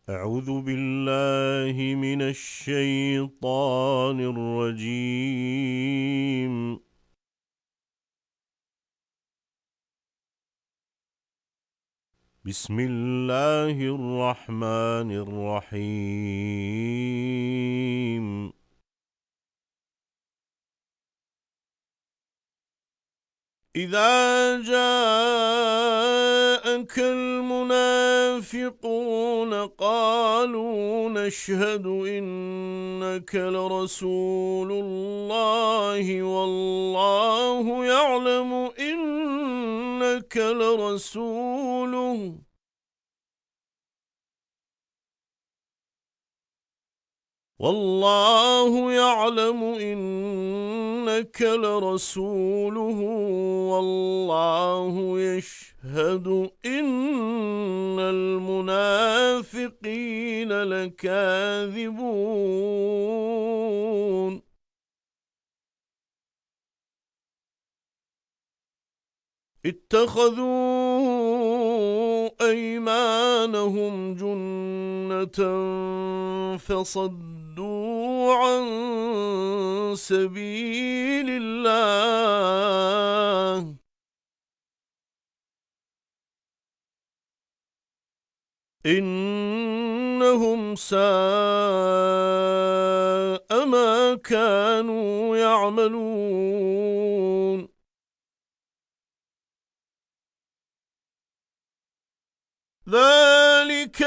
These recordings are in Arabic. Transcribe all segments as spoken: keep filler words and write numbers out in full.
أعوذ بالله من الشيطان الرجيم. بسم الله الرحمن الرحيم. إذا جاءك المنافقون قالوا نشهد إنك لرسول الله والله يعلم إنك لرسوله والله يعلم إنك لرسوله والله يشهد إن المنافقين لكاذبون. اتخذوا أيمانهم جنة فصدوا عن سبيل الله إنهم ساء ما كانوا يعملون. ذلك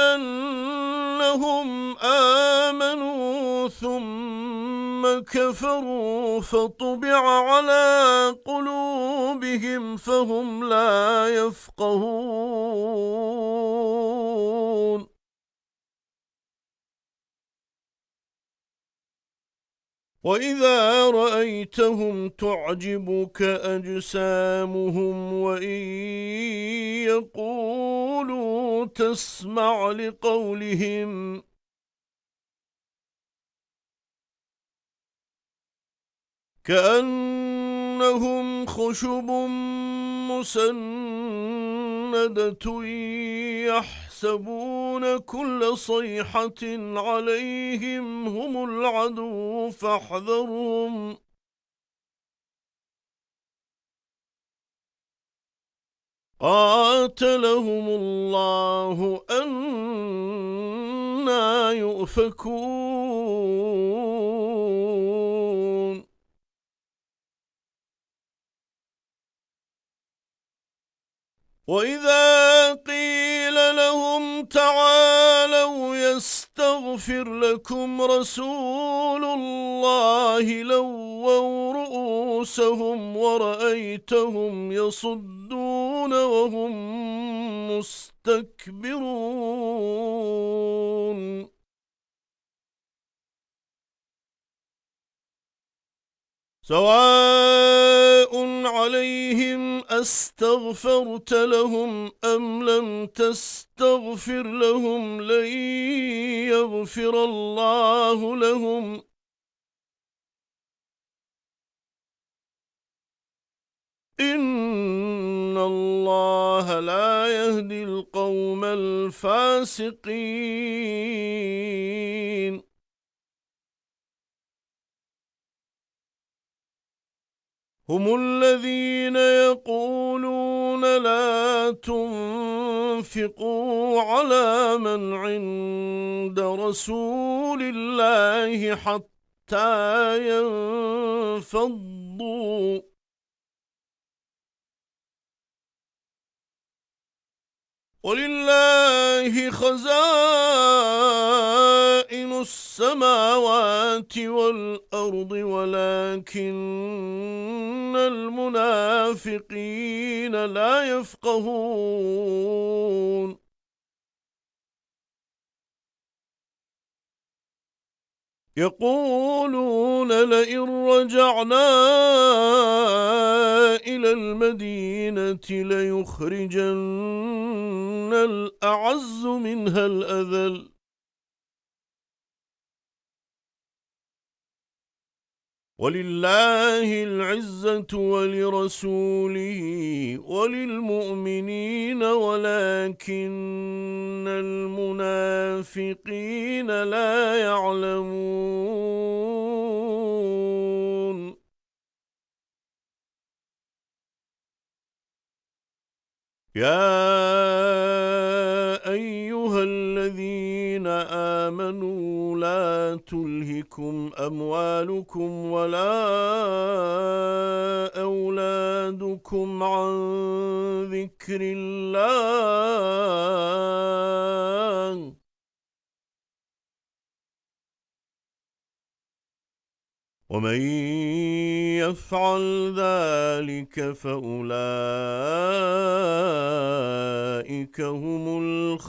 بأنهم آمنوا ثم كفروا فطبع على قلوبهم فهم لا يفقهون. وإذا رأيتهم تعجبك أجسامهم وإن يقولوا تسمع لقولهم كأنهم خشب مسندة يحسبون كل صيحة عليهم هم العدو فاحذرهم قاتلهم الله أنى يؤفكون. وإذا قيل لهم تعالوا يستغفر لكم رسول الله لووا رؤوسهم ورأيتهم يصدون وهم مستكبرون. سواء عليهم أستغفرت لهم أم لم تستغفر لهم لن يغفر الله لهم إن الله لا يهدي القوم الفاسقين. هم الذين يقولون لا تنفقوا على من عند رسول الله حتى ينفضوا ولله خزائن السماوات والأرض ولكن المنافقين لا يفقهون. يقولون لئن رجعنا إلى المدينة ليخرجن الأعز منها الأذل وَلِلَّهِ الْعِزَّةُ وَلِرَسُولِهِ وَلِلْمُؤْمِنِينَ وَلَكِنَّ الْمُنَافِقِينَ لَا يَعْلَمُونَ يَا أَيُّهَا الَّذِينَ آمَنُوا لَا تُلْهِكُمْ أَمْوَالُكُمْ وَلَا أَوْلَادُكُمْ عَن ذِكْرِ اللَّهِ وَمَن يَفْعَلْ ذَلِكَ فَأُولَئِكَ هُمُ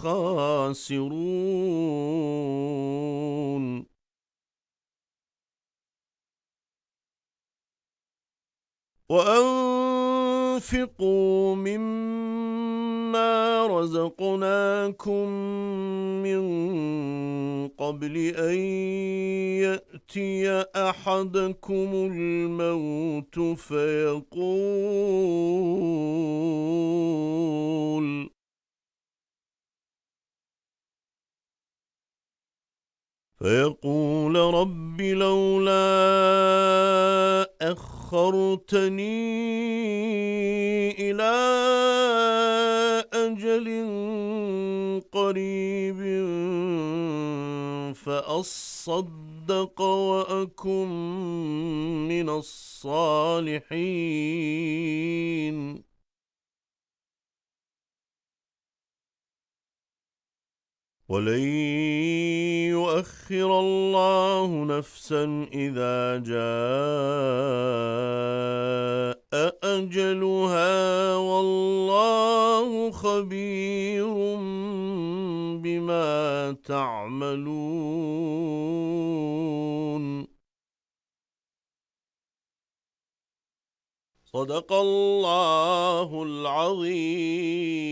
الْخَاسِرُونَ وَأَنفِقُوا مِمَّا رَزَقْنَاكُم مِّن قَبْلِ أَن يَأْتِيَ أَحَدَكُمُ الْمَوْتُ فَيَقُولَ فيقول رب لولا أخرتني إلى أجل قريب فأصدق وأكن من الصالحين ولن يؤخر الله نفسا إذا جاء أجلها والله خبير بما تعملون صدق الله العظيم.